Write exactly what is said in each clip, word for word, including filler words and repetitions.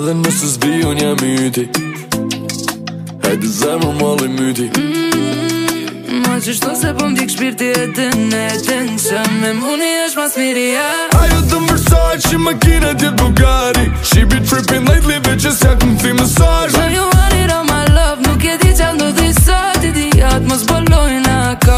dhe nësë s'bi unë jam yti. Hajde zemër malli myti. mm, Ma qështu se po m'dik shpirti e din e din që me muni është mas miria. Ajo të mërsaj që makina tjetë Bugatti. She be tripping lately bitches ja këm fi mësaj. Know you want it all my love, nuk e di qa ndodhi sot. Idiot mos bolojna ka.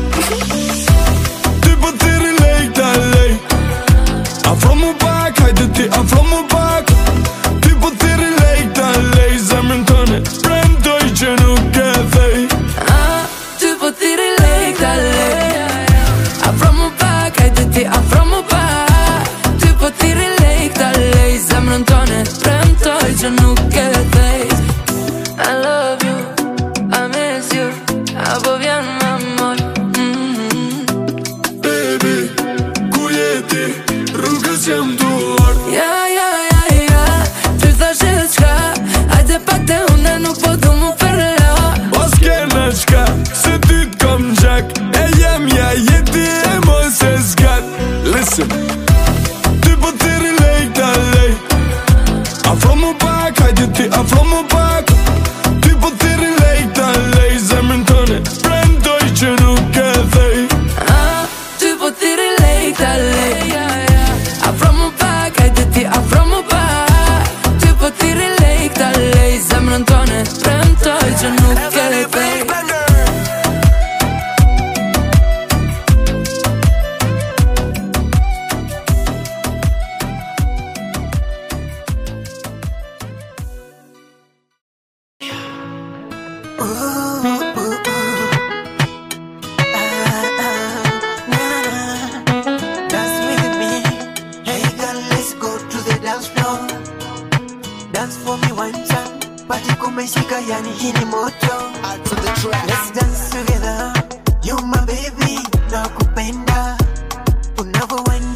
Ty po ti relate a lej. Afro mu pak, hajde ti afro mu pak. Ty po ti relate a lej. Zemrën tëne premtoj që nuk e thej. Ah, ty po ti relate a lej. Afro mu pak, hajde ti afro mu pak. Ty po ti relate a lej. Zemrën tëne premtoj që nuk e thej. I love you, I miss you. Apo vjen m'amor. mm-hmm. Baby, ku jeti, rrugës jam duar. Ja, ja, ja, ja. Ty thash e qka. Hajde pak te une nuk po du mu përla. Pas kena qka, se ty t'kom gjak. E jem ja jeti e mos e zgat. Listen, ty po ti relate a lej. Afro mu pak, hajde ti afro mu pak. Ty po ti relate a lej. Zemrën tëne premtoj që nuk e thej. Ah, ty po ti relate a lej. Afro mu pak, hajde ti afro mu pak. Ty po ti relate a lej. Zemrën tëne premtoj që nuk e thej. Dance with me. Hey girl, let's go to the dance floor. Dance for me one time. Party kumeshika, yani hii ni moto. Let's dance together. You my baby, nakupenda. Unavyoenda